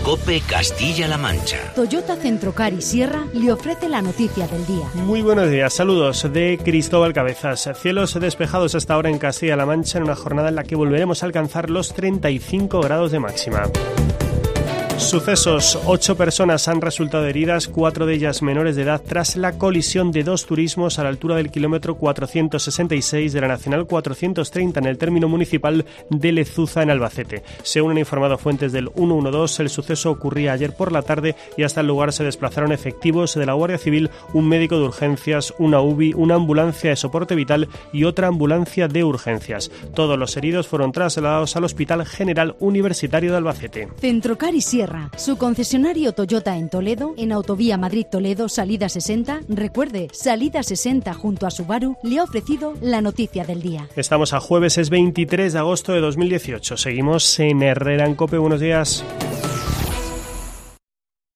COPE Castilla-La Mancha. Toyota Centrocar y Sierra le ofrece la noticia del día. Muy buenos días, saludos de Cristóbal Cabezas. Cielos despejados hasta ahora en Castilla-La Mancha en una jornada en la que volveremos a alcanzar los 35 grados de máxima. Sucesos: 8 personas han resultado heridas, 4 de ellas menores de edad, tras la colisión de 2 turismos a la altura del kilómetro 466 de la Nacional 430 en el término municipal de Lezuza, en Albacete. Según han informado fuentes del 112, el suceso ocurría ayer por la tarde y hasta el lugar se desplazaron efectivos de la Guardia Civil, un médico de urgencias, una UBI, una ambulancia de soporte vital y otra ambulancia de urgencias. Todos los heridos fueron trasladados al Hospital General Universitario de Albacete. Centrocar y Sierra, su concesionario Toyota en Toledo, en Autovía Madrid-Toledo, salida 60. Recuerde, salida 60 junto a Subaru, le ha ofrecido la noticia del día. Estamos a jueves, es 23 de agosto de 2018. Seguimos en Herrera en COPE. Buenos días.